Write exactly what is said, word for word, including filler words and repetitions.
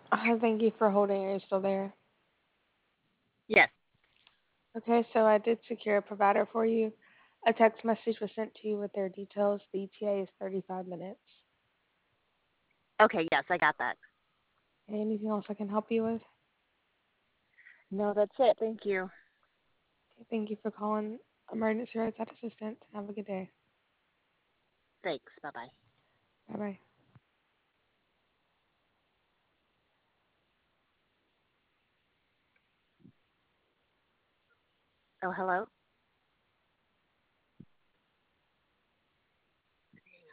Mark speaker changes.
Speaker 1: Uh, thank you for holding. Are you still there?
Speaker 2: Yes.
Speaker 1: Okay, so I did secure a provider for you. A text message was sent to you with their details. The E T A is thirty-five minutes.
Speaker 2: Okay, yes, I got that.
Speaker 1: Okay, anything else I can help you with?
Speaker 2: No, that's it. Thank you.
Speaker 1: Okay, thank you for calling Emergency Roadside Assistant. Have a good day.
Speaker 2: Thanks. Bye bye.
Speaker 1: Bye bye.
Speaker 2: Oh, hello?